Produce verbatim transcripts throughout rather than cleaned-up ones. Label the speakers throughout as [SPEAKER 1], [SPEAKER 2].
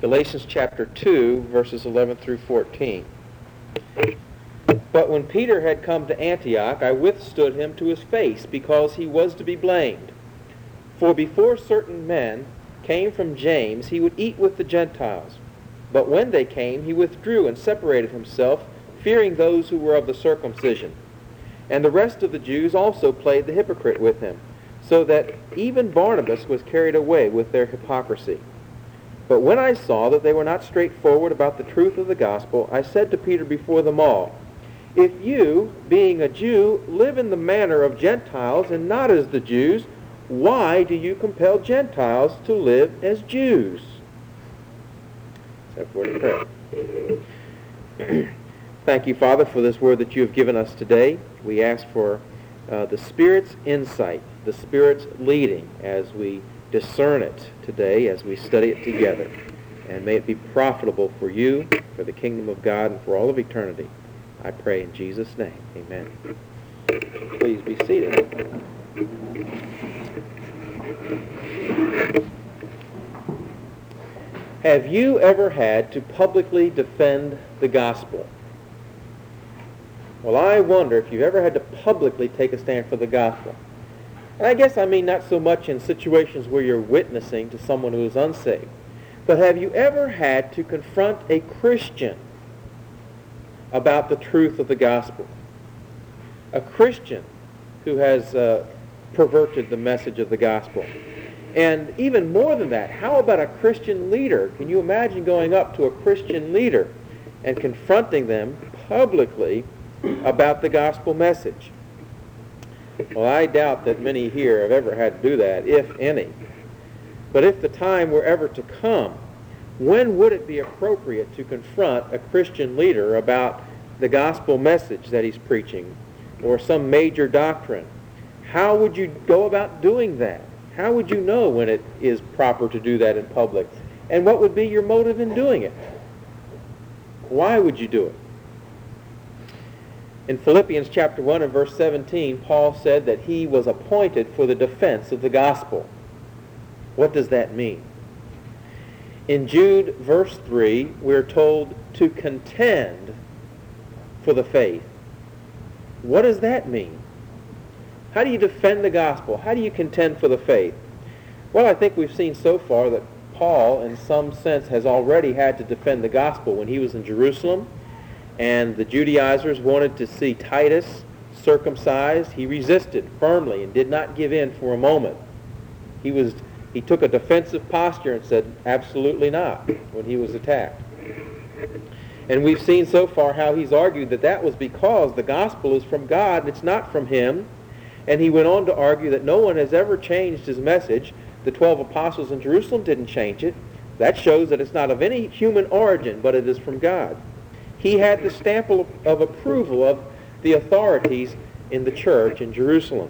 [SPEAKER 1] Galatians chapter two, verses eleven through fourteen. But when Peter had come to Antioch, I withstood him to his face, because he was to be blamed. For before certain men came from James, he would eat with the Gentiles. But when they came, he withdrew and separated himself, fearing those who were of the circumcision. And the rest of the Jews also played the hypocrite with him, so that even Barnabas was carried away with their hypocrisy. But when I saw that they were not straightforward about the truth of the gospel, I said to Peter before them all, If you, being a Jew, live in the manner of Gentiles and not as the Jews, why do you compel Gentiles to live as Jews? That's a word of prayer. Thank you, Father, for this word that you have given us today. We ask for uh, the Spirit's insight, the Spirit's leading as we discern it today, as we study it together. And may it be profitable for you, for the kingdom of God, and for all of eternity. I pray in Jesus' name. Amen. Please be seated. Have you ever had to publicly defend the gospel? Well, I wonder if you've ever had to publicly take a stand for the gospel. And I guess I mean not so much in situations where you're witnessing to someone who is unsaved, but have you ever had to confront a Christian about the truth of the gospel? A Christian who has uh, perverted the message of the gospel. And even more than that, how about a Christian leader? Can you imagine going up to a Christian leader and confronting them publicly about the gospel message? Well, I doubt that many here have ever had to do that, if any. But if the time were ever to come, when would it be appropriate to confront a Christian leader about the gospel message that he's preaching or some major doctrine? How would you go about doing that? How would you know when it is proper to do that in public? And what would be your motive in doing it? Why would you do it? In Philippians chapter one and verse seventeen, Paul said that he was appointed for the defense of the gospel. What does that mean? In Jude verse three, we're told to contend for the faith. What does that mean? How do you defend the gospel? How do you contend for the faith? Well, I think we've seen so far that Paul, in some sense, has already had to defend the gospel. When he was in Jerusalem and the Judaizers wanted to see Titus circumcised, he resisted firmly and did not give in for a moment. He was he took a defensive posture and said, absolutely not, when he was attacked. And we've seen so far how he's argued that that was because the gospel is from God and it's not from him. And he went on to argue that no one has ever changed his message. The twelve apostles in Jerusalem didn't change it. That shows that it's not of any human origin, but it is from God. He had the stamp of, of approval of the authorities in the church in Jerusalem.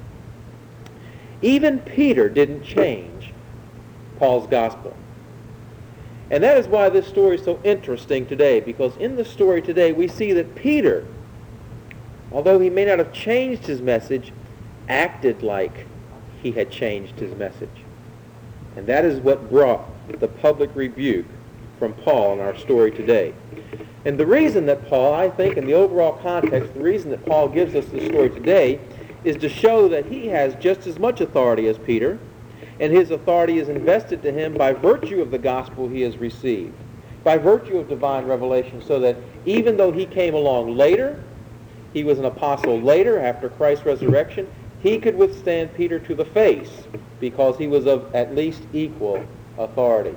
[SPEAKER 1] Even Peter didn't change Paul's gospel. And that is why this story is so interesting today, because in the story today we see that Peter, although he may not have changed his message, acted like he had changed his message. And that is what brought the public rebuke from Paul in our story today. And the reason that Paul, I think, in the overall context, the reason that Paul gives us the story today is to show that he has just as much authority as Peter, and his authority is invested to him by virtue of the gospel he has received, by virtue of divine revelation, so that even though he came along later, he was an apostle later after Christ's resurrection, he could withstand Peter to the face because he was of at least equal authority.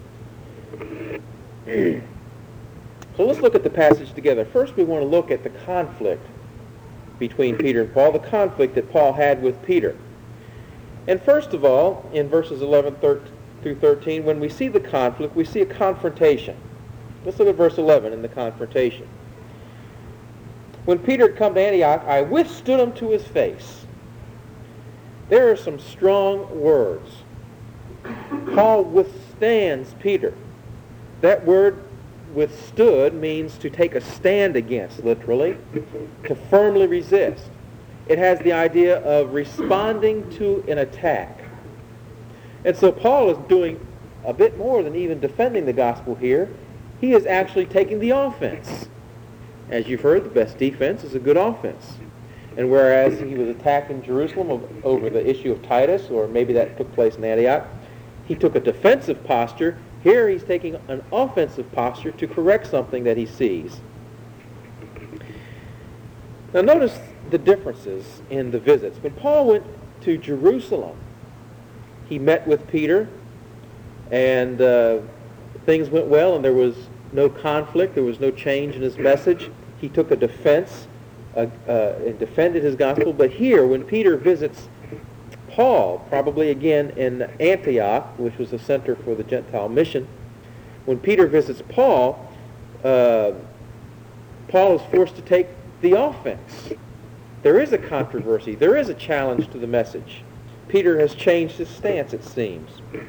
[SPEAKER 1] So let's look at the passage together. First, we want to look at the conflict between Peter and Paul, the conflict that Paul had with Peter. And first of all, in verses eleven through thirteen, when we see the conflict, we see a confrontation. Let's look at verse eleven in the confrontation. When Peter had come to Antioch, I withstood him to his face. There are some strong words. Paul withstands Peter. That word withstood means to take a stand against, literally, to firmly resist. It has the idea of responding to an attack. And so Paul is doing a bit more than even defending the gospel here. He is actually taking the offense. As you've heard, the best defense is a good offense. And whereas he was attacking Jerusalem over the issue of Titus, or maybe that took place in Antioch, he took a defensive posture. Here he's taking an offensive posture to correct something that he sees. Now notice the differences in the visits. When Paul went to Jerusalem, he met with Peter, and uh, things went well, and there was no conflict, there was no change in his message. He took a defense uh, uh, and defended his gospel. But here, when Peter visits Paul, probably again in Antioch, which was the center for the Gentile mission, when Peter visits Paul, uh, Paul is forced to take the offense. There is a controversy. There is a challenge to the message. Peter has changed his stance, it seems.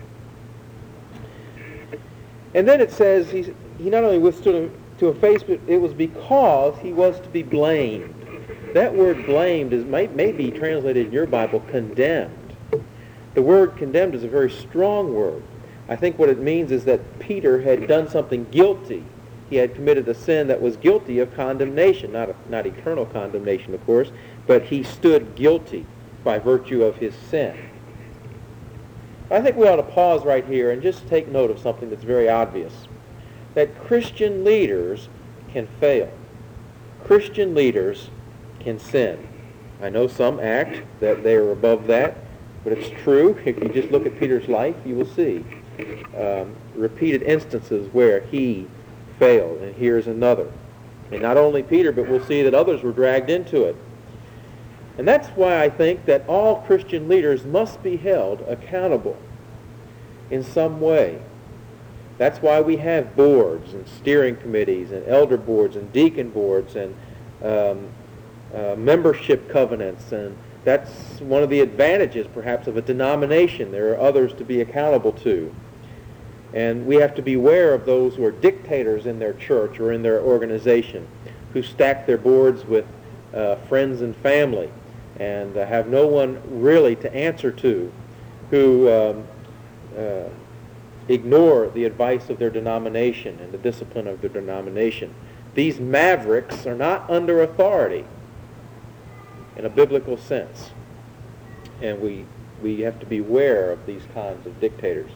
[SPEAKER 1] And then it says he's, he not only withstood him to a face, but it was because he was to be blamed. That word blamed is may, may be translated in your Bible condemned. The word condemned is a very strong word. I think what it means is that Peter had done something guilty. He had committed a sin that was guilty of condemnation, not, a, not eternal condemnation, of course, but he stood guilty by virtue of his sin. I think we ought to pause right here and just take note of something that's very obvious, that Christian leaders can fail. Christian leaders can sin. I know some act that they are above that, but it's true. If you just look at Peter's life, you will see um, repeated instances where he failed, and here's another. And not only Peter, but we'll see that others were dragged into it. And that's why I think that all Christian leaders must be held accountable in some way. That's why we have boards and steering committees and elder boards and deacon boards and um, uh, membership covenants. And that's one of the advantages, perhaps, of a denomination. There are others to be accountable to. And we have to beware of those who are dictators in their church or in their organization, who stack their boards with uh, friends and family and uh, have no one really to answer to, who um, uh, ignore the advice of their denomination and the discipline of their denomination. These mavericks are not under authority in a biblical sense. And we, we have to beware of these kinds of dictators.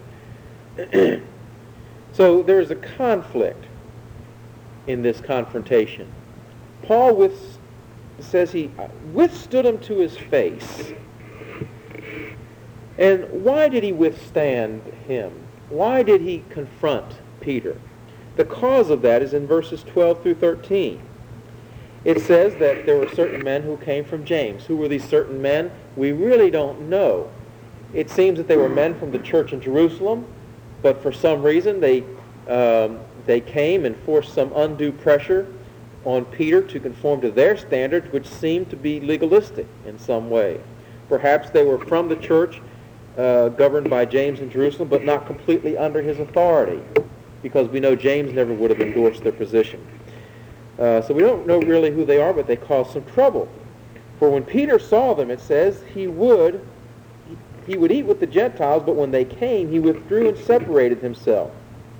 [SPEAKER 1] So there is a conflict in this confrontation. Paul with, says he withstood him to his face. And why did he withstand him? Why did he confront Peter? The cause of that is in verses twelve through thirteen. It says that there were certain men who came from James. Who were these certain men? We really don't know. It seems that they were men from the church in Jerusalem, but for some reason they um, they came and forced some undue pressure on Peter to conform to their standards, which seemed to be legalistic in some way. Perhaps they were from the church uh, governed by James in Jerusalem, but not completely under his authority, because we know James never would have endorsed their position. Uh, so we don't know really who they are, but they caused some trouble. For when Peter saw them, it says, he would he would eat with the Gentiles, but when they came, he withdrew and separated himself.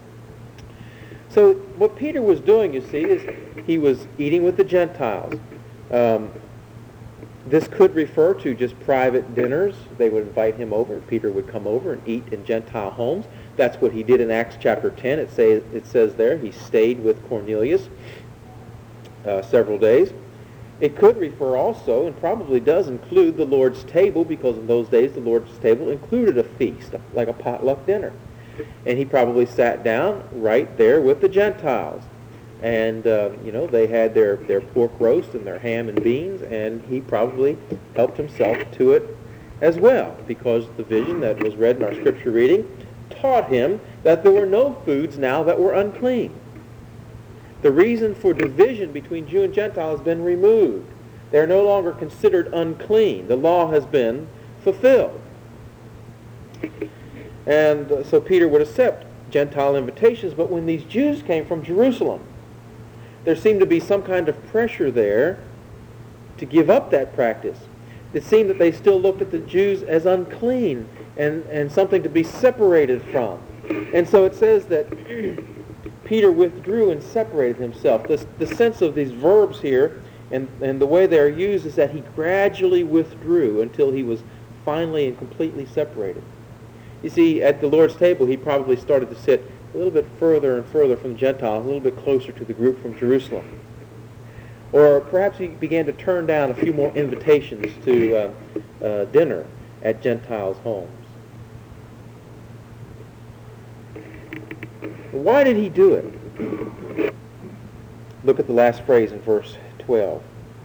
[SPEAKER 1] So what Peter was doing, you see, is he was eating with the Gentiles. Um, this could refer to just private dinners. They would invite him over. Peter would come over and eat in Gentile homes. That's what he did in Acts chapter ten. It, say, it says there he stayed with Cornelius uh, several days. It could refer also, and probably does include, the Lord's table, because in those days the Lord's table included a feast, like a potluck dinner. And he probably sat down right there with the Gentiles. And, uh, you know, they had their, their pork roast and their ham and beans, and he probably helped himself to it as well, because the vision that was read in our scripture reading taught him that there were no foods now that were unclean. The reason for division between Jew and Gentile has been removed. They are no longer considered unclean. The law has been fulfilled. And uh, so Peter would accept Gentile invitations, but when these Jews came from Jerusalem, there seemed to be some kind of pressure there to give up that practice. It seemed that they still looked at the Jews as unclean and, and something to be separated from. And so it says that Peter withdrew and separated himself. The, the sense of these verbs here and, and the way they are used is that he gradually withdrew until he was finally and completely separated. You see, at the Lord's table, he probably started to sit a little bit further and further from the Gentiles, a little bit closer to the group from Jerusalem. Or perhaps he began to turn down a few more invitations to uh, uh, dinner at Gentiles' homes. Why did he do it? Look at the last phrase in verse twelve.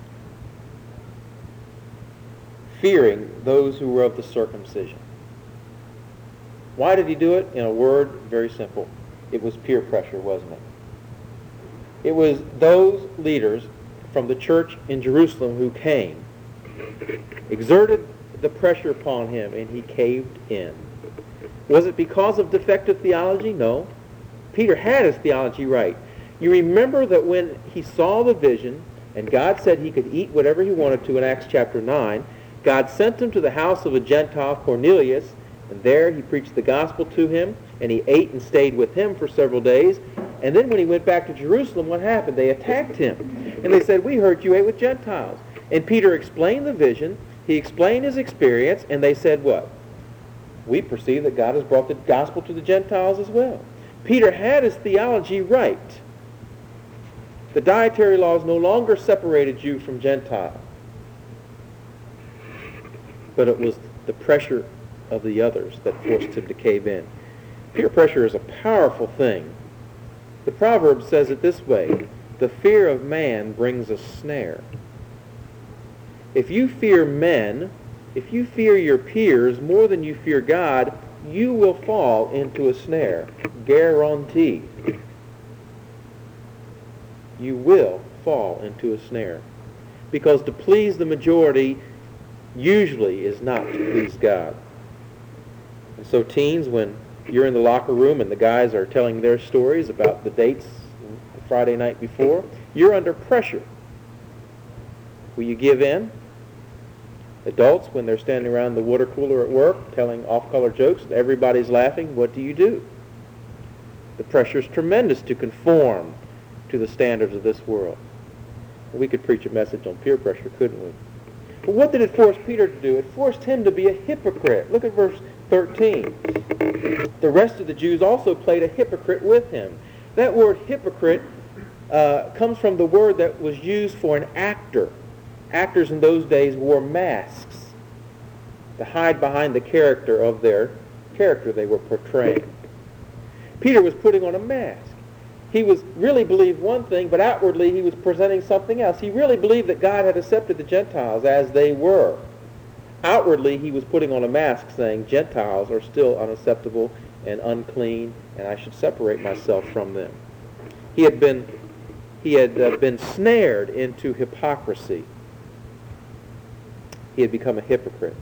[SPEAKER 1] Fearing those who were of the circumcision. Why did he do it? In a word, very simple. It was peer pressure, wasn't it? It was those leaders from the church in Jerusalem who came, exerted the pressure upon him, and he caved in. Was it because of defective theology? No. Peter had his theology right. You remember that when he saw the vision, and God said he could eat whatever he wanted to in Acts chapter nine, God sent him to the house of a Gentile, Cornelius, and there he preached the gospel to him, and he ate and stayed with him for several days. And then when he went back to Jerusalem, what happened? They attacked him. And they said, we heard you ate with Gentiles. And Peter explained the vision, he explained his experience, and they said what? We perceive that God has brought the gospel to the Gentiles as well. Peter had his theology right. The dietary laws no longer separated Jew from Gentile. But it was the pressure of the others that forced him to cave in. Peer pressure is a powerful thing. The proverb says it this way, the fear of man brings a snare. If you fear men, if you fear your peers more than you fear God, you will fall into a snare. Guaranteed. You will fall into a snare. Because to please the majority usually is not to please God. And so teens, when you're in the locker room and the guys are telling their stories about the dates the Friday night before, you're under pressure. Will you give in? Adults, when they're standing around the water cooler at work telling off-color jokes and everybody's laughing, what do you do? The pressure is tremendous to conform to the standards of this world. We could preach a message on peer pressure, couldn't we? But what did it force Peter to do? It forced him to be a hypocrite. Look at verse thirteen. The rest of the Jews also played a hypocrite with him. That word hypocrite uh, comes from the word that was used for an actor. Actors in those days wore masks to hide behind the character of their character they were portraying. Peter was putting on a mask. He was really believed one thing, but outwardly he was presenting something else. He really believed that God had accepted the Gentiles as they were. Outwardly he was putting on a mask saying Gentiles are still unacceptable and unclean, and I should separate myself from them. He had been, he had uh, been snared into hypocrisy. He had become a hypocrite.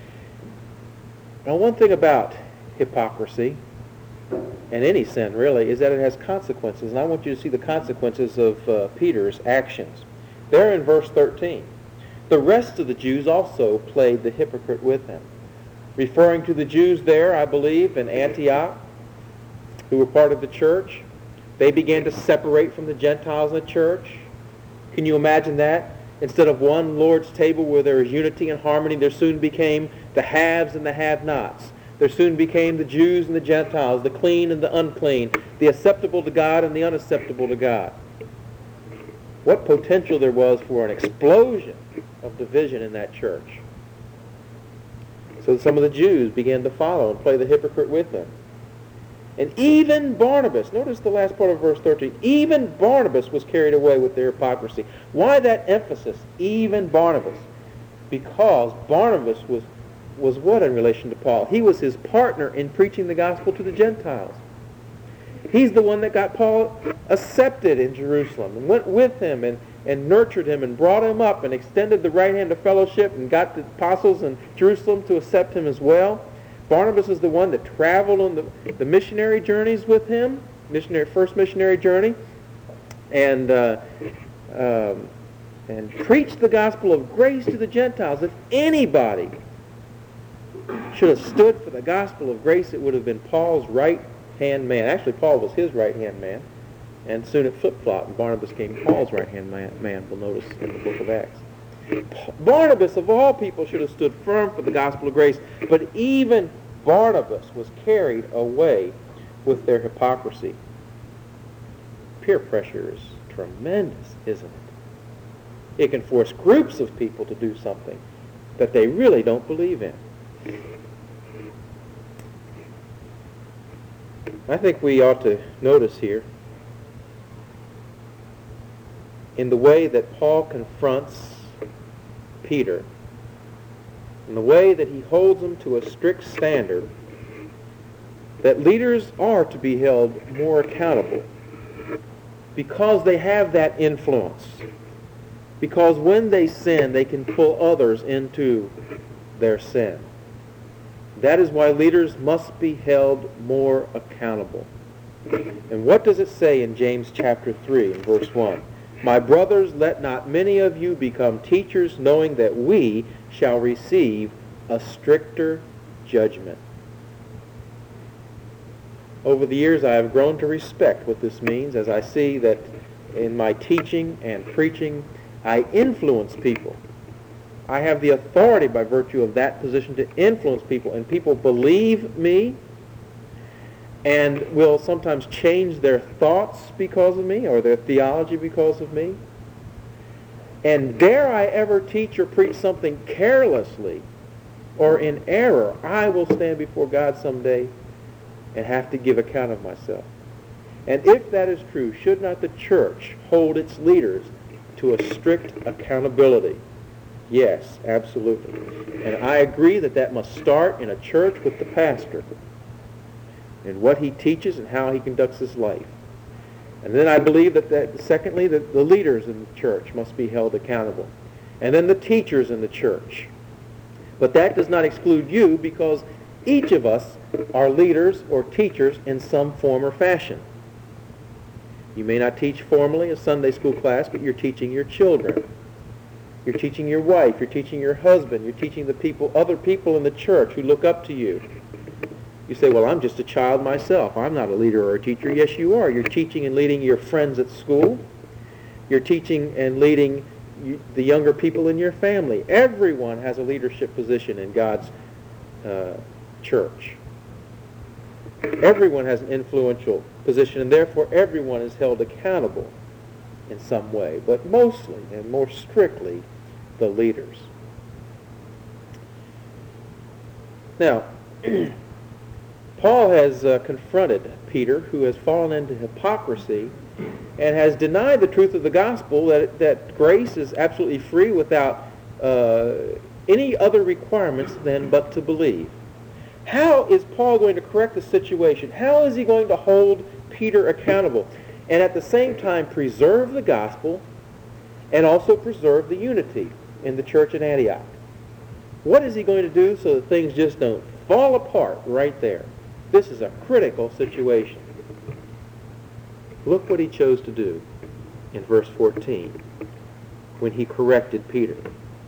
[SPEAKER 1] Now, one thing about hypocrisy, and any sin really, is that it has consequences. And I want you to see the consequences of uh, Peter's actions. There in verse thirteen, the rest of the Jews also played the hypocrite with him. Referring to the Jews there, I believe, in Antioch, who were part of the church, they began to separate from the Gentiles in the church. Can you imagine that? Instead of one Lord's table where there was unity and harmony, there soon became the haves and the have-nots. There soon became the Jews and the Gentiles, the clean and the unclean, the acceptable to God and the unacceptable to God. What potential there was for an explosion of division in that church. So some of the Jews began to follow and play the hypocrite with them. And even Barnabas, notice the last part of verse thirteen, even Barnabas was carried away with their hypocrisy. Why that emphasis, even Barnabas? Because Barnabas was, was what in relation to Paul? He was his partner in preaching the gospel to the Gentiles. He's the one that got Paul accepted in Jerusalem and went with him and, and nurtured him and brought him up and extended the right hand of fellowship and got the apostles in Jerusalem to accept him as well. Barnabas is the one that traveled on the, the missionary journeys with him, missionary first missionary journey, and uh, um, and preached the gospel of grace to the Gentiles. If anybody should have stood for the gospel of grace, it would have been Paul's right right-hand man. Actually, Paul was his right-hand man, and soon it flip-flopped, and Barnabas became Paul's right-hand man, man, we'll notice in the book of Acts. Barnabas, of all people, should have stood firm for the gospel of grace, but even Barnabas was carried away with their hypocrisy. Peer pressure is tremendous, isn't it? It can force groups of people to do something that they really don't believe in. I think we ought to notice here, in the way that Paul confronts Peter, in the way that he holds him to a strict standard, that leaders are to be held more accountable because they have that influence. Because when they sin, they can pull others into their sin. That is why leaders must be held more accountable. And what does it say in James chapter three, in verse one? My brothers, let not many of you become teachers, knowing that we shall receive a stricter judgment. Over the years, I have grown to respect what this means, as I see that in my teaching and preaching, I influence people. I have the authority by virtue of that position to influence people, and people believe me and will sometimes change their thoughts because of me or their theology because of me. And dare I ever teach or preach something carelessly or in error, I will stand before God someday and have to give account of myself. And if that is true, should not the church hold its leaders to a strict accountability? Yes, absolutely. And I agree that that must start in a church with the pastor and what he teaches and how he conducts his life. And then I believe that, that secondly, that the leaders in the church must be held accountable. And then the teachers in the church. But that does not exclude you, because each of us are leaders or teachers in some form or fashion. You may not teach formally a Sunday school class, but you're teaching your children. You're teaching your wife. You're teaching your husband. You're teaching the people, other people in the church who look up to you. You say, well, I'm just a child myself. I'm not a leader or a teacher. Yes, you are. You're teaching and leading your friends at school. You're teaching and leading you, the younger people in your family. Everyone has a leadership position in God's uh, church. Everyone has an influential position, and therefore everyone is held accountable in some way, but mostly and more strictly the leaders. Now, Paul has uh, confronted Peter, who has fallen into hypocrisy and has denied the truth of the gospel, that, that grace is absolutely free without uh, any other requirements than but to believe. How is Paul going to correct the situation? How is he going to hold Peter accountable and at the same time preserve the gospel and also preserve the unity in the church at Antioch? What is he going to do so that things just don't fall apart right there? This is a critical situation. Look what he chose to do in verse fourteen when he corrected Peter.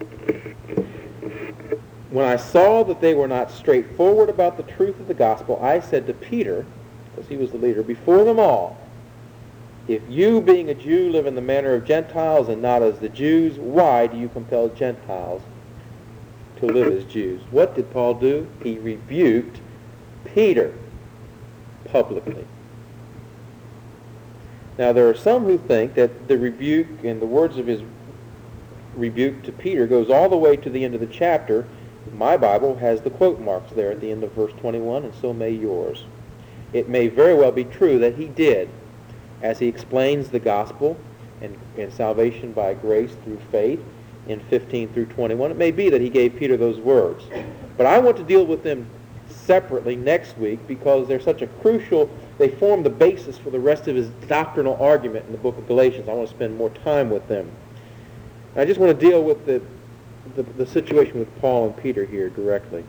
[SPEAKER 1] When I saw that they were not straightforward about the truth of the gospel, I said to Peter, because he was the leader, before them all, if you, being a Jew, live in the manner of Gentiles and not as the Jews, why do you compel Gentiles to live as Jews? What did Paul do? He rebuked Peter publicly. Now, there are some who think that the rebuke and the words of his rebuke to Peter goes all the way to the end of the chapter. My Bible has the quote marks there at the end of verse twenty-one, and so may yours. It may very well be true that he did, as he explains the gospel and, and salvation by grace through faith in fifteen through twenty-one. It may be that he gave Peter those words. But I want to deal with them separately next week because they're such a crucial, they form the basis for the rest of his doctrinal argument in the book of Galatians. I want to spend more time with them. I just want to deal with the, the, the situation with Paul and Peter here directly.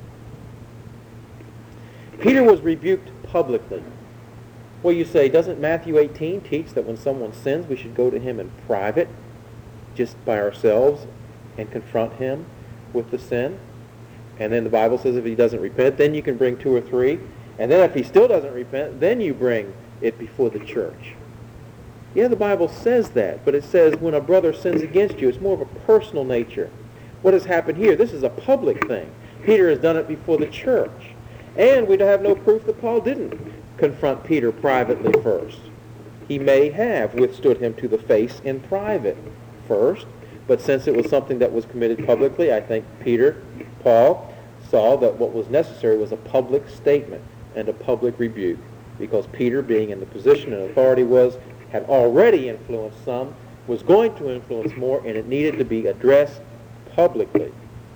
[SPEAKER 1] Peter was rebuked publicly. Well, you say, doesn't Matthew eighteen teach that when someone sins, we should go to him in private, just by ourselves, and confront him with the sin? And then the Bible says if he doesn't repent, then you can bring two or three And then if he still doesn't repent, then you bring it before the church. Yeah, the Bible says that, but it says when a brother sins against you, it's more of a personal nature. What has happened here? This is a public thing. Peter has done it before the church. And we have no proof that Paul didn't confront Peter privately first. He may have withstood him to the face in private first, but since it was something that was committed publicly, I think Peter, Paul, saw that what was necessary was a public statement and a public rebuke, because Peter, being in the position and authority was, had already influenced some, was going to influence more, and it needed to be addressed publicly.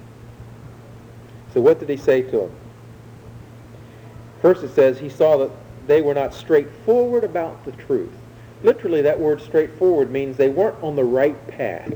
[SPEAKER 1] So what did he say to him? First it says he saw that they were not straightforward about the truth. Literally, that word straightforward means they weren't on the right path.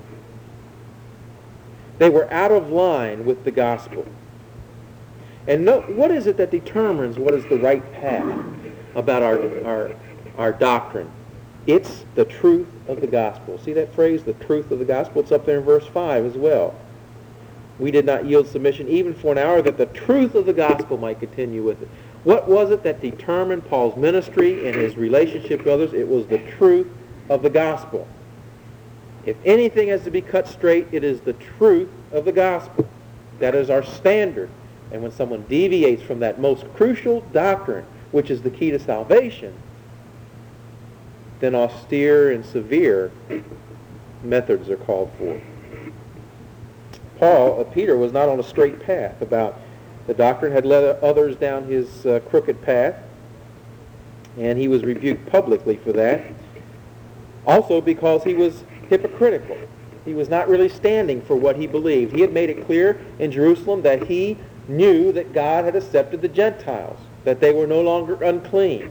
[SPEAKER 1] They were out of line with the gospel. And note, what is it that determines what is the right path about our, our, our doctrine? It's the truth of the gospel. See that phrase, the truth of the gospel? It's up there in verse five as well. We did not yield submission even for an hour that the truth of the gospel might continue with it. What was it that determined Paul's ministry and his relationship with others? It was the truth of the gospel. If anything has to be cut straight, it is the truth of the gospel. That is our standard. And when someone deviates from that most crucial doctrine, which is the key to salvation, then austere and severe methods are called for. Paul, uh, Peter, was not on a straight path about the doctrine, had led others down his uh, crooked path, and he was rebuked publicly for that. Also because he was hypocritical. He was not really standing for what he believed. He had made it clear in Jerusalem that he knew that God had accepted the Gentiles, that they were no longer unclean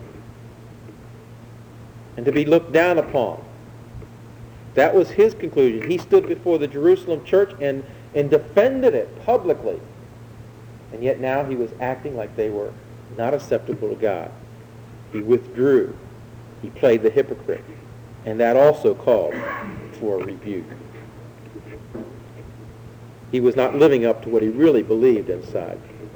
[SPEAKER 1] and to be looked down upon. That was his conclusion. He stood before the Jerusalem church and, and defended it publicly. And yet now he was acting like they were not acceptable to God. He withdrew. He played the hypocrite. And that also called for a rebuke. He was not living up to what he really believed inside.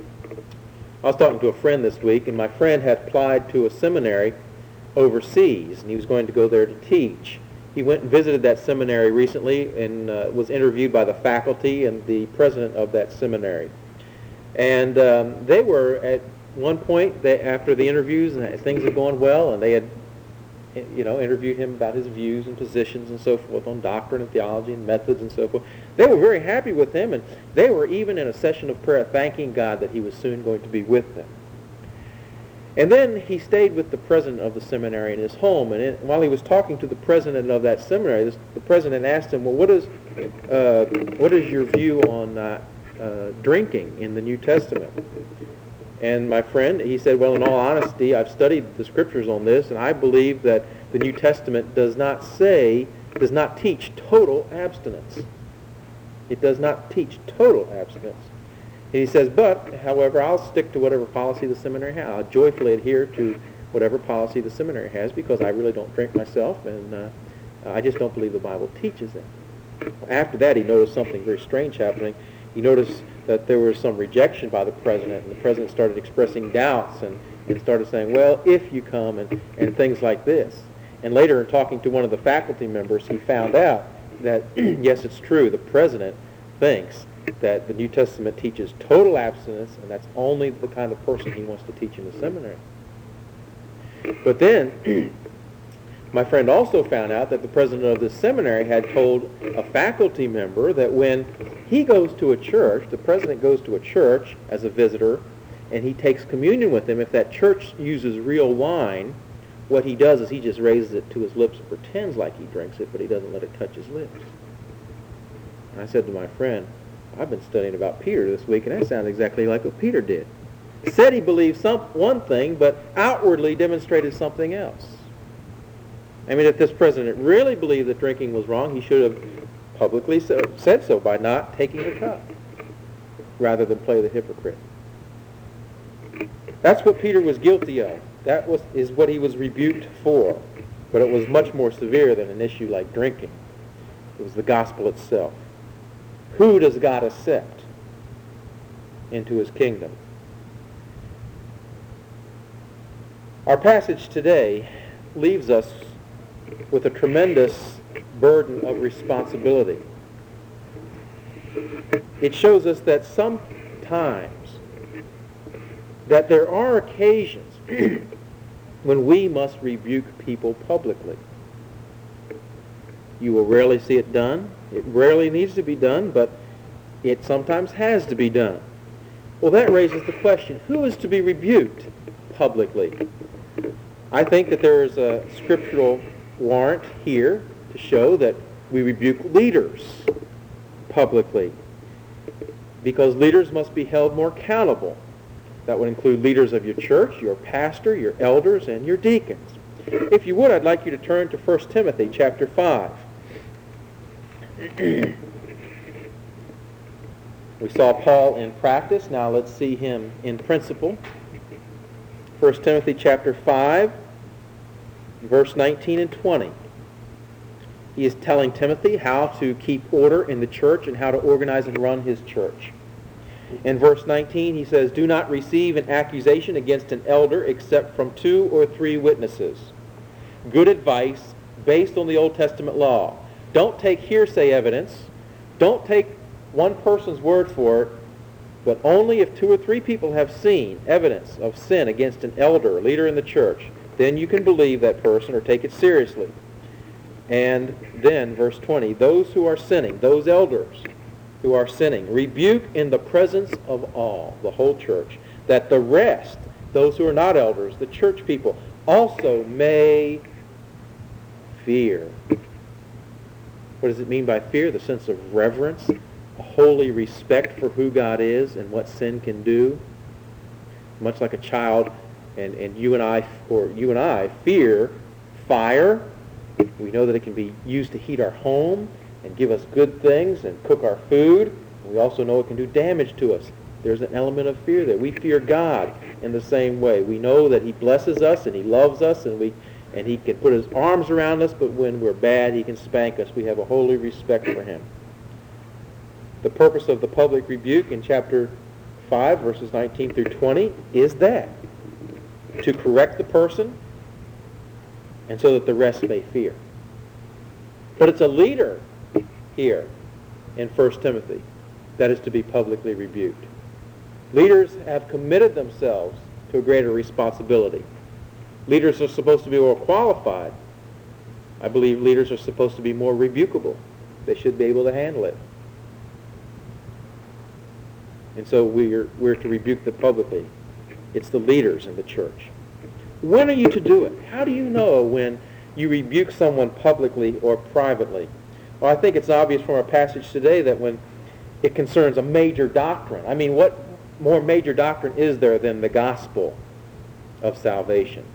[SPEAKER 1] I was talking to a friend this week, and my friend had applied to a seminary overseas, and he was going to go there to teach. He went and visited that seminary recently and uh, was interviewed by the faculty and the president of that seminary. And um, they were, at one point, they, after the interviews, and things had gone well, and they had you know, interviewed him about his views and positions and so forth on doctrine and theology and methods and so forth. They were very happy with him, and they were even in a session of prayer thanking God that he was soon going to be with them. And then he stayed with the president of the seminary in his home, and it, while he was talking to the president of that seminary, this, the president asked him, well, what is, uh, what is your view on uh, uh, drinking in the New Testament? And my friend, he said, well, in all honesty, I've studied the scriptures on this, and I believe that the New Testament does not say, does not teach total abstinence. It does not teach total abstinence. And he says, but, however, I'll stick to whatever policy the seminary has. I'll joyfully adhere to whatever policy the seminary has because I really don't drink myself, and uh, I just don't believe the Bible teaches it. After that, he noticed something very strange happening. He noticed that there was some rejection by the president, and the president started expressing doubts and, and started saying, well, if you come, and, and things like this. And later, in talking to one of the faculty members, he found out that, yes, it's true, the president thinks that the New Testament teaches total abstinence, and that's only the kind of person he wants to teach in the seminary. But then, my friend also found out that the president of this seminary had told a faculty member that when he goes to a church, the president goes to a church as a visitor, and he takes communion with them. If that church uses real wine, what he does is he just raises it to his lips and pretends like he drinks it, but he doesn't let it touch his lips. And I said to my friend, I've been studying about Peter this week, and that sounded exactly like what Peter did. He said he believed some, one thing, but outwardly demonstrated something else. I mean, if this president really believed that drinking was wrong, he should have publicly so, said so by not taking the cup, rather than play the hypocrite. That's what Peter was guilty of. That was is what he was rebuked for. But it was much more severe than an issue like drinking. It was the gospel itself. Who does God accept into his kingdom? Our passage today leaves us with a tremendous burden of responsibility. It shows us that sometimes that there are occasions when we must rebuke people publicly. You will rarely see it done. It rarely needs to be done, but it sometimes has to be done. Well, that raises the question, who is to be rebuked publicly? I think that there is a scriptural warrant here to show that we rebuke leaders publicly, because leaders must be held more accountable. That would include leaders of your church, your pastor, your elders, and your deacons. If you would, I'd like you to turn to First Timothy chapter five. We saw Paul in practice. Now let's see him in principle. First Timothy chapter five, verse nineteen and twenty. He is telling Timothy how to keep order in the church and how to organize and run his church. In verse nineteen, he says, "Do not receive an accusation against an elder except from two or three witnesses." Good advice based on the Old Testament law. Don't take hearsay evidence. Don't take one person's word for it, but only if two or three people have seen evidence of sin against an elder or leader in the church, then you can believe that person or take it seriously. And then, verse twenty, those who are sinning, those elders who are sinning, rebuke in the presence of all, the whole church, that the rest, those who are not elders, the church people, also may fear. What does it mean by fear? The sense of reverence, a holy respect for who God is and what sin can do. Much like a child, and, and you and I, or you and I, fear fire. We know that it can be used to heat our home and give us good things and cook our food. We also know it can do damage to us. There's an element of fear there. We fear God in the same way. We know that he blesses us and he loves us, and we and he can put his arms around us, but when we're bad, he can spank us. We have a holy respect for him. The purpose of the public rebuke in chapter five, verses nineteen through twenty, is that, to correct the person and so that the rest may fear. But it's a leader here in First Timothy that is to be publicly rebuked. Leaders have committed themselves to a greater responsibility. Leaders are supposed to be more qualified. I believe leaders are supposed to be more rebukable. They should be able to handle it. And so we're, we're to rebuke them publicly. It's the leaders in the church. When are you to do it? How do you know when you rebuke someone publicly or privately? Well, I think it's obvious from our passage today that when it concerns a major doctrine, I mean, what more major doctrine is there than the gospel of salvation?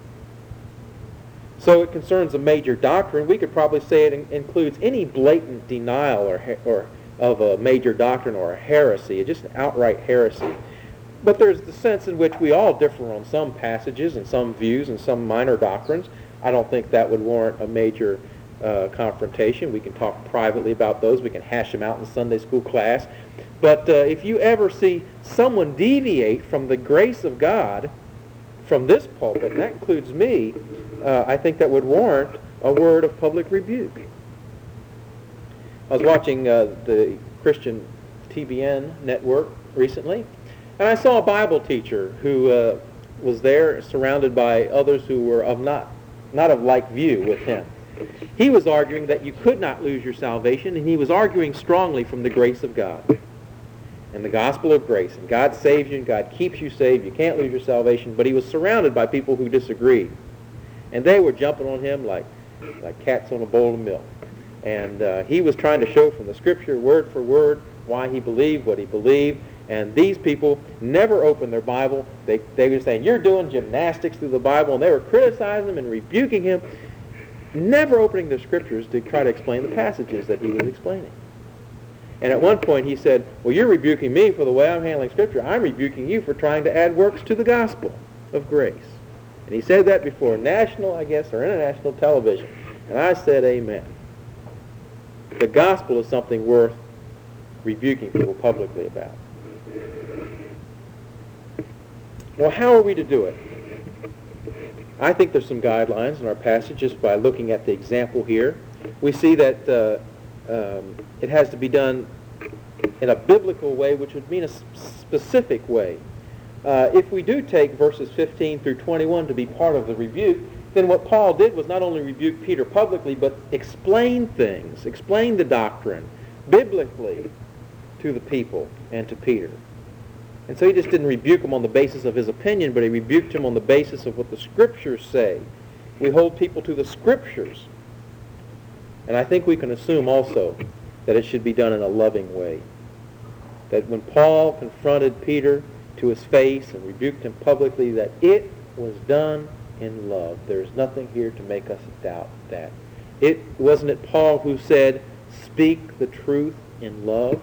[SPEAKER 1] So it concerns a major doctrine. We could probably say it in- includes any blatant denial or, he- or of a major doctrine or a heresy, just an outright heresy. But there's the sense in which we all differ on some passages and some views and some minor doctrines. I don't think that would warrant a major uh, confrontation. We can talk privately about those. We can hash them out in Sunday school class. But uh, if you ever see someone deviate from the grace of God from this pulpit, and that includes me, uh, I think that would warrant a word of public rebuke. I was watching uh, the Christian T B N network recently, and I saw a Bible teacher who uh, was there surrounded by others who were of not, not of like view with him. He was arguing that you could not lose your salvation, and he was arguing strongly from the grace of God and the gospel of grace. And God saves you, and God keeps you saved. You can't lose your salvation. But he was surrounded by people who disagreed. And they were jumping on him like, like cats on a bowl of milk. And uh, he was trying to show from the Scripture, word for word, why he believed what he believed. And these people never opened their Bible. They, they were saying, you're doing gymnastics through the Bible. And they were criticizing him and rebuking him, never opening the Scriptures to try to explain the passages that he was explaining. And at one point he said, well, you're rebuking me for the way I'm handling Scripture. I'm rebuking you for trying to add works to the gospel of grace. And he said that before national, I guess, or international television. And I said, amen. The gospel is something worth rebuking people publicly about. Well, how are we to do it? I think there's some guidelines in our passage just by looking at the example here. We see that uh, um, it has to be done in a biblical way, which would mean a s- specific way. Uh, if we do take verses fifteen through twenty-one to be part of the rebuke, then what Paul did was not only rebuke Peter publicly, but explain things, explain the doctrine biblically to the people and to Peter. And so he just didn't rebuke him on the basis of his opinion, but he rebuked him on the basis of what the Scriptures say. We hold people to the Scriptures. And I think we can assume also that it should be done in a loving way. That when Paul confronted Peter to his face and rebuked him publicly, that it was done in love. There's nothing here to make us doubt that. It wasn't it Paul who said, "Speak the truth in love"?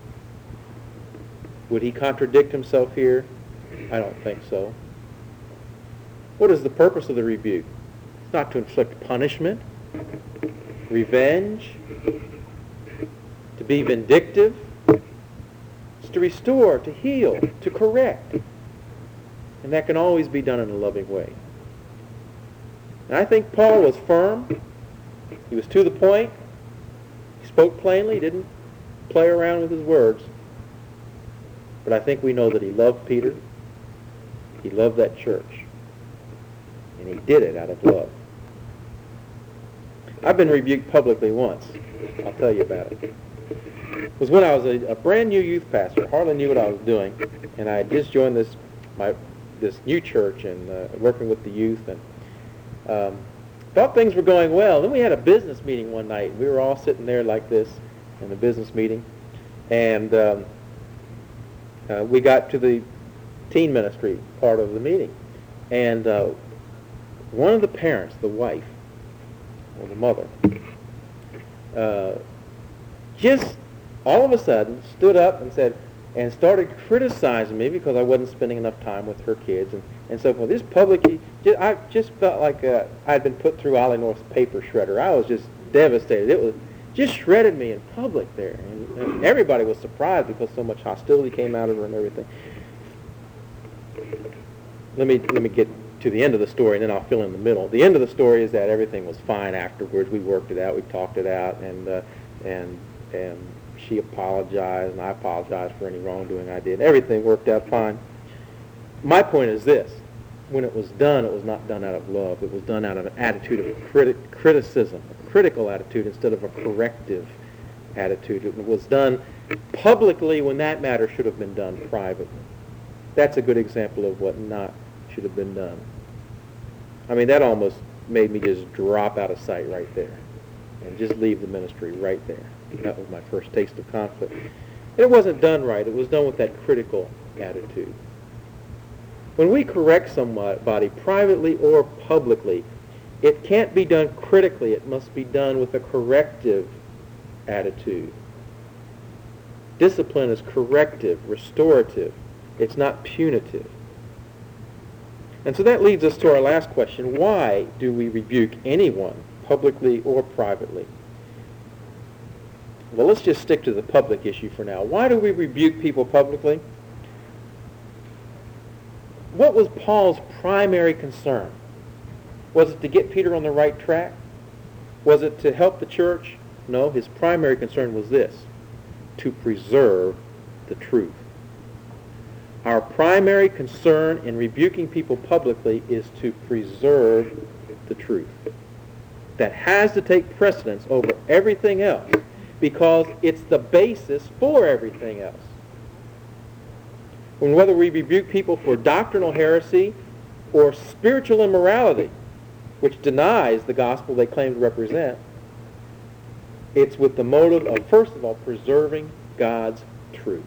[SPEAKER 1] Would he contradict himself here? I don't think so. What is the purpose of the rebuke? It's not to inflict punishment, revenge, to be vindictive. It's to restore, to heal, to correct. And that can always be done in a loving way. And I think Paul was firm. He was to the point. He spoke plainly. He didn't play around with his words. But I think we know that he loved Peter. He loved that church. And he did it out of love. I've been rebuked publicly once. I'll tell you about it. It was when I was a, a brand new youth pastor. Hardly knew what I was doing. And I had just joined this my this new church and uh, working with the youth. And um, thought things were going well. Then we had a business meeting one night. We were all sitting there like this in the business meeting. And um, uh, we got to the teen ministry part of the meeting. And uh, one of the parents, the wife, or the mother, uh, just all of a sudden stood up and said, and started criticizing me because I wasn't spending enough time with her kids and, and so forth. This publicly, just, I just felt like uh, I'd been put through Ollie North's paper shredder. I was just devastated. It was just shredded me in public there. And, and everybody was surprised because so much hostility came out of her and everything. Let me, let me get to the end of the story, and then I'll fill in the middle. The end of the story is that everything was fine afterwards. We worked it out. We talked it out, and uh, and and she apologized, and I apologized for any wrongdoing I did. Everything worked out fine. My point is this. When it was done, it was not done out of love. It was done out of an attitude of criti- criticism, a critical attitude instead of a corrective attitude. It was done publicly when that matter should have been done privately. That's a good example of what not should have been done. I mean, that almost made me just drop out of sight right there and just leave the ministry right there. That was my first taste of conflict. And it wasn't done right. It was done with that critical attitude. When we correct somebody privately or publicly, it can't be done critically. It must be done with a corrective attitude. Discipline is corrective, restorative. It's not punitive. And so that leads us to our last question. Why do we rebuke anyone, publicly or privately? Well, let's just stick to the public issue for now. Why do we rebuke people publicly? What was Paul's primary concern? Was it to get Peter on the right track? Was it to help the church? No, his primary concern was this: to preserve the truth. Our primary concern in rebuking people publicly is to preserve the truth. That has to take precedence over everything else because it's the basis for everything else. When whether we rebuke people for doctrinal heresy or spiritual immorality, which denies the gospel they claim to represent, it's with the motive of, first of all, preserving God's truth.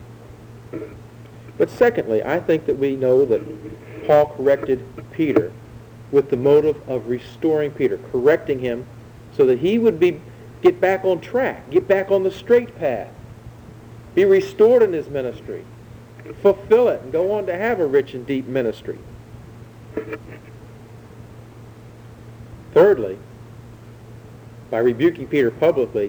[SPEAKER 1] But secondly, I think that we know that Paul corrected Peter with the motive of restoring Peter, correcting him so that he would be get back on track, get back on the straight path, be restored in his ministry, fulfill it, and go on to have a rich and deep ministry. Thirdly, by rebuking Peter publicly,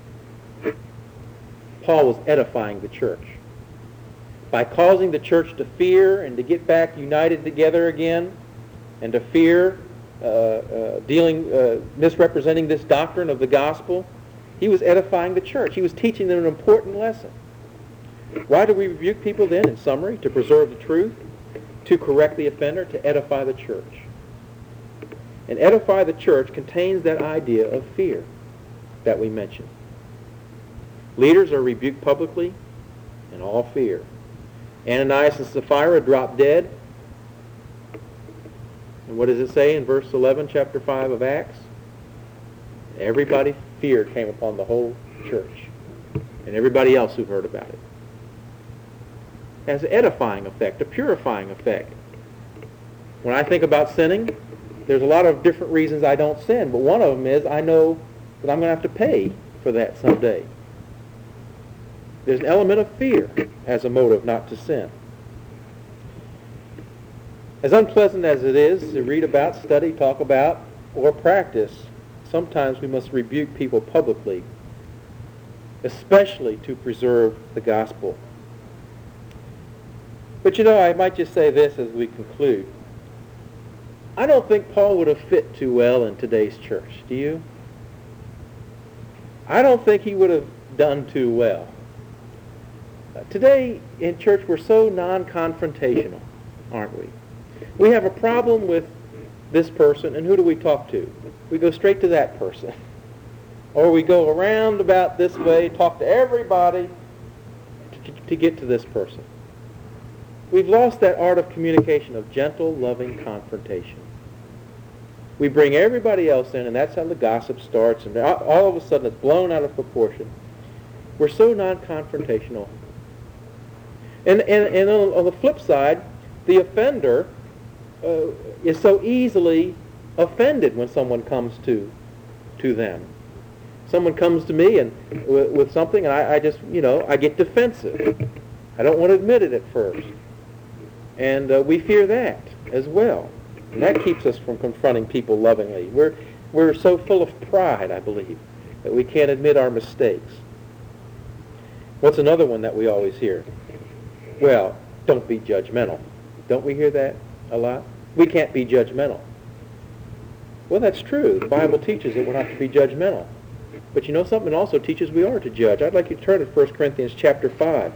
[SPEAKER 1] Paul was edifying the church. By causing the church to fear and to get back united together again, and to fear uh, uh, dealing, uh, misrepresenting this doctrine of the gospel. He was edifying the church. He was teaching them an important lesson. Why do we rebuke people then, in summary? To preserve the truth, to correct the offender, to edify the church. And edify the church contains that idea of fear that we mentioned. Leaders are rebuked publicly in all fear. Ananias and Sapphira dropped dead. And what does it say in verse eleven, chapter five of Acts? Everybody, fear came upon the whole church and everybody else who heard about it. It has an edifying effect, a purifying effect. When I think about sinning, there's a lot of different reasons I don't sin, but one of them is I know that I'm going to have to pay for that someday. There's an element of fear as a motive not to sin. As unpleasant as it is to read about, study, talk about, or practice, sometimes we must rebuke people publicly, especially to preserve the gospel. But you know, I might just say this as we conclude. I don't think Paul would have fit too well in today's church. Do you? I don't think he would have done too well. Uh, today in church we're so non-confrontational, aren't we? We have a problem with this person, and who do we talk to? We go straight to that person. Or we go around about this way, talk to everybody to, to, to get to this person. We've lost that art of communication, of gentle, loving confrontation. We bring everybody else in, and that's how the gossip starts, and all of a sudden it's blown out of proportion. We're so non-confrontational. And, and, and on, on the flip side, the offender uh, is so easily offended when someone comes to, to them. Someone comes to me and with, with something, and I, I just, you know, I get defensive. I don't want to admit it at first. And uh, we fear that as well. And that keeps us from confronting people lovingly. We're, we're so full of pride, I believe, that we can't admit our mistakes. What's another one that we always hear? Well, don't be judgmental. Don't we hear that a lot? We can't be judgmental. Well, that's true. The Bible teaches that we're not to be judgmental. But you know something? It also teaches we are to judge. I'd like you to turn to First Corinthians chapter five.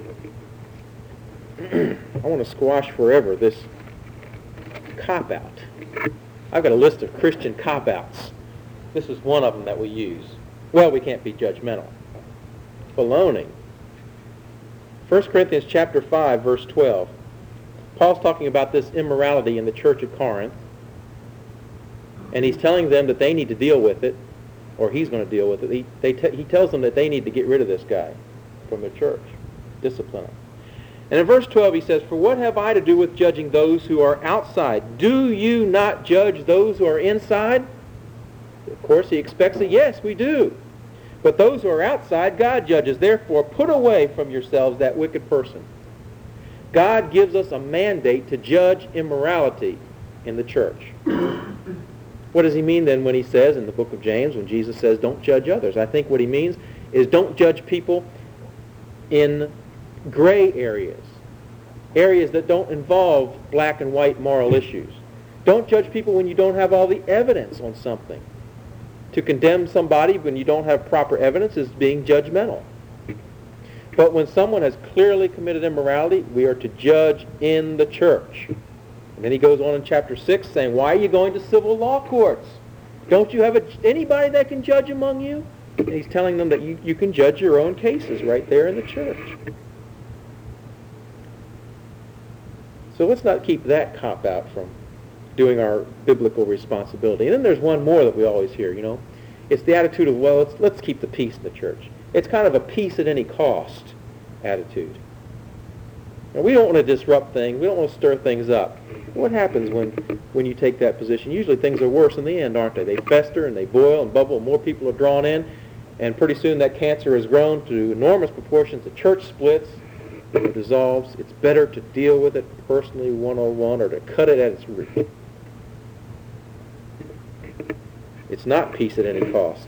[SPEAKER 1] I want to squash forever this cop-out. I've got a list of Christian cop-outs. This is one of them that we use. Well, we can't be judgmental. Baloney. First Corinthians chapter five, verse twelve. Paul's talking about this immorality in the church of Corinth, and he's telling them that they need to deal with it, or he's going to deal with it. He, they te- he tells them that they need to get rid of this guy from the church, discipline him. And in verse twelve he says, "For what have I to do with judging those who are outside? Do you not judge those who are inside?" Of course he expects a yes, we do. "But those who are outside, God judges. Therefore, put away from yourselves that wicked person." God gives us a mandate to judge immorality in the church. What does he mean then when he says in the book of James, when Jesus says, don't judge others? I think what he means is don't judge people in gray areas, areas that don't involve black and white moral issues. Don't judge people when you don't have all the evidence on something. To condemn somebody when you don't have proper evidence is being judgmental. But when someone has clearly committed immorality, we are to judge in the church. And then he goes on in chapter six saying, why are you going to civil law courts? Don't you have a, anybody that can judge among you? And he's telling them that you, you can judge your own cases right there in the church. So let's not keep that cop out from doing our biblical responsibility. And then there's one more that we always hear, you know. It's the attitude of, well, let's, let's keep the peace in the church. It's kind of a peace at any cost attitude. Now, we don't want to disrupt things. We don't want to stir things up. What happens when, when you take that position? Usually things are worse in the end, aren't they? They fester and they boil and bubble, and more people are drawn in, and pretty soon that cancer has grown to enormous proportions. The church splits, it dissolves. It's better to deal with it personally one-on-one or to cut it at its root. It's not peace at any cost.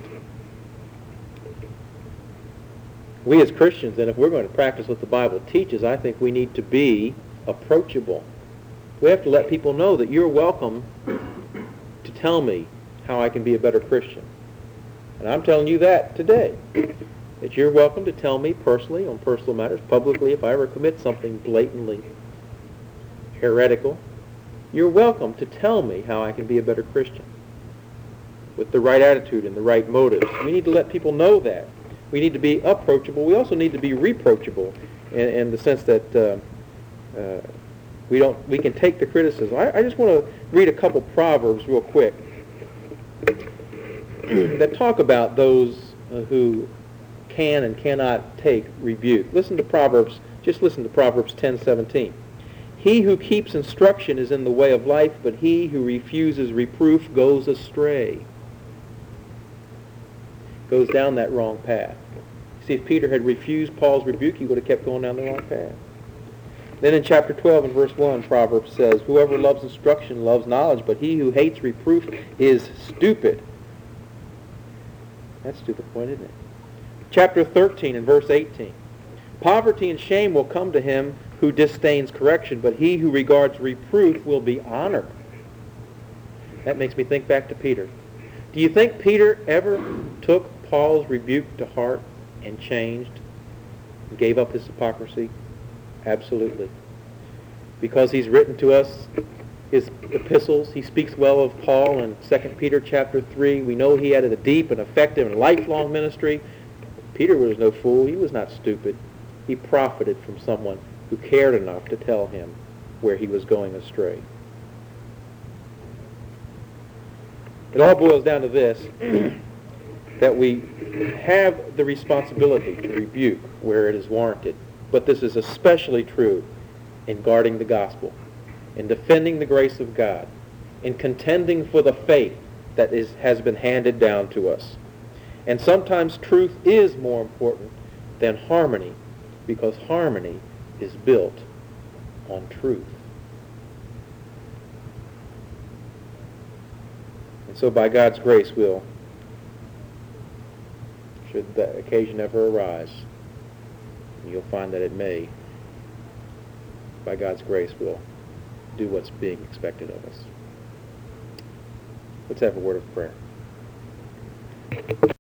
[SPEAKER 1] We as Christians, then, if we're going to practice what the Bible teaches, I think we need to be approachable. We have to let people know that you're welcome to tell me how I can be a better Christian. And I'm telling you that today, that you're welcome to tell me personally on personal matters, publicly, if I ever commit something blatantly heretical. You're welcome to tell me how I can be a better Christian with the right attitude and the right motives. We need to let people know that. We need to be approachable. We also need to be reproachable in, in the sense that uh, uh, we don't. We can take the criticism. I, I just want to read a couple Proverbs real quick that talk about those uh, who can and cannot take rebuke. Listen to Proverbs. Just listen to Proverbs ten seventeen. He who keeps instruction is in the way of life, but he who refuses reproof goes astray. Goes down that wrong path. See, if Peter had refused Paul's rebuke, he would have kept going down the wrong path. Then in chapter twelve and verse one, Proverbs says, whoever loves instruction loves knowledge, but he who hates reproof is stupid. That's a stupid point, isn't it? Chapter thirteen and verse eighteen. Poverty and shame will come to him who disdains correction, but he who regards reproof will be honored. That makes me think back to Peter. Do you think Peter ever took Paul's rebuke to heart and changed and gave up his hypocrisy? Absolutely. Because he's written to us his epistles. He speaks well of Paul in Second Peter chapter three. We know he had a deep and effective and lifelong ministry. Peter was no fool. He was not stupid. He profited from someone who cared enough to tell him where he was going astray. It all boils down to this, that we have the responsibility to rebuke where it is warranted. But this is especially true in guarding the gospel, in defending the grace of God, in contending for the faith that is, has been handed down to us. And sometimes truth is more important than harmony, because harmony is built on truth. And so by God's grace, we'll, should the occasion ever arise, and you'll find that it may, by God's grace, we'll do what's being expected of us. Let's have a word of prayer.